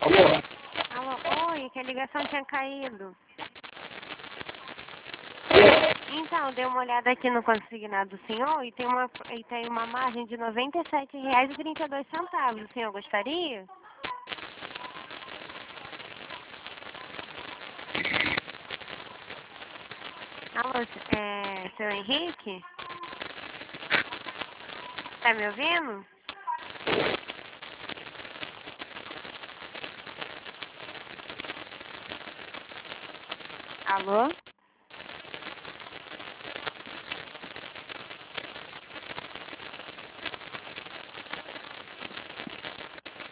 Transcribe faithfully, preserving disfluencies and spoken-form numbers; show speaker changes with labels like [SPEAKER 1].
[SPEAKER 1] Alô, oi, que a ligação tinha caído. Então, dei uma olhada aqui no consignado do senhor e tem uma, e tem uma margem de noventa e sete reais e trinta e dois centavos. O senhor gostaria? Alô, é, seu Henrique? Tá me ouvindo? Alô?